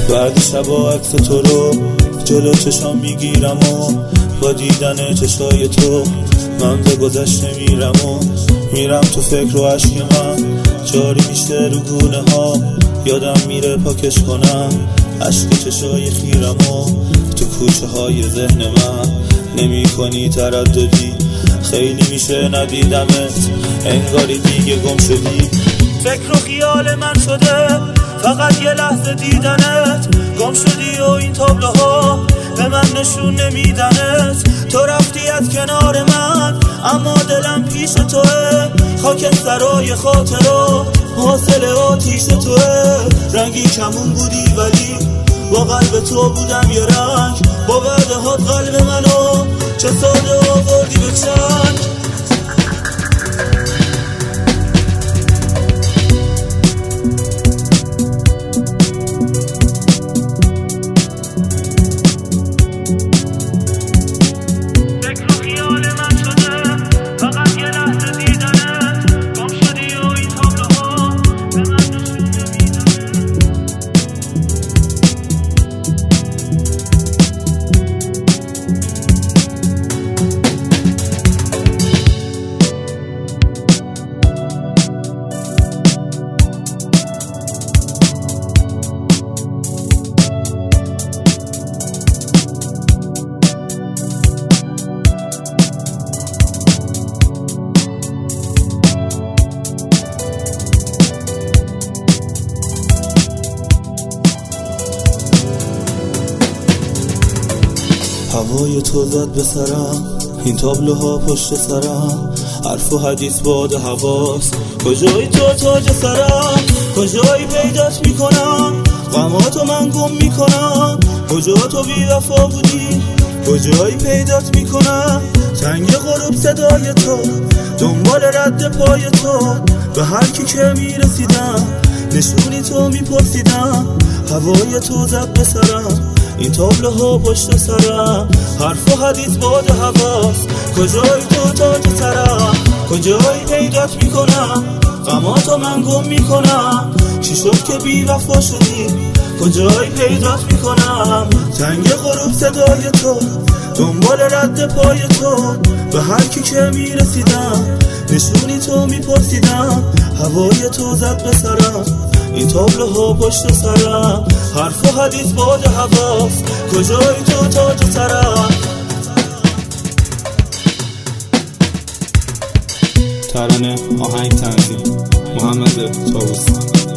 بعد شبا عکس تو رو جلو چشام میگیرم و با دیدن چشای تو من به گذشته میرم و میرم تو فکر و عشق من جاری میشه رو گونه ها. یادم میره پاکش کنم عشق چشای خیرم و تو کوچه های ذهن من نمی کنی ترددی. خیلی میشه ندیدمت انگاری دیگه گم شدی. فکر و خیال من شده فقط یه لحظه دیدنت. گم شدی و این تابلوها به من نشون نمیدنت. تو رفتی از کنار من اما دلم پیش توه. خاک سرای خاطرات حاصل آتیش توه. رنگی کمون بودی ولی با قلب تو بودم یه رنگ. با وعدهات قلب منو چه ساده آوردی به چنگ. هوای تو زد به سرم این تابلوها پشت سرم. حرف و حدیث باد حواس کجایی تو تاج سرم. کجایی پیدات میکنم غماتو من گم میکنم. کجا تو بی وفا بودی کجایی پیدات میکنم. تنگ غروب صدای تو دنبال رد پای تو. به هر کی که میرسیدم نشونی تو میپرسیدم. هوای تو زد به سرم این تابلوها پشت سرم. حرف و حدیث باد حواس کجایی تو تاج سرم. کجایی پیدات میکنم غماتو من گم میکنم. چی شد که بی وفا شدی کجایی پیدات میکنم. تنگ غروب صدای تو دنبال رد پای تو. به هر کی که میرسیدم نشونی تو میپرسیدم. هوای تو زد به سرم این تابلوها پشت سرم. حرف و حدیث باد حواس کجایی تو تاج سرم. ترانه آهنگ تنظیم محمد طاووسی.